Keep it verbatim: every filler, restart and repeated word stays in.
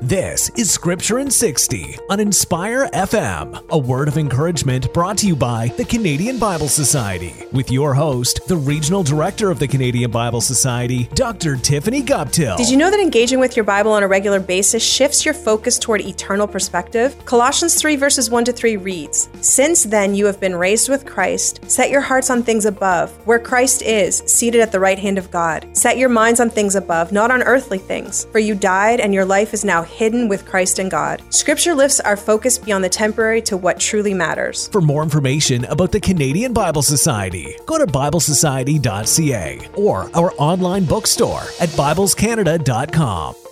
This is Scripture in sixty on Inspire F M, a word of encouragement brought to you by the Canadian Bible Society, with your host, the Regional Director of the Canadian Bible Society, Doctor Tiffany Guptill. Did you know that engaging with your Bible on a regular basis shifts your focus toward eternal perspective? Colossians three verses one to three reads, "Since then you have been raised with Christ, set your hearts on things above, where Christ is, seated at the right hand of God. Set your minds on things above, not on earthly things, for you died and your life is now hidden with Christ in God." Scripture lifts our focus beyond the temporary to what truly matters. For more information about the Canadian Bible Society, go to bible society dot c a or our online bookstore at bibles canada dot com.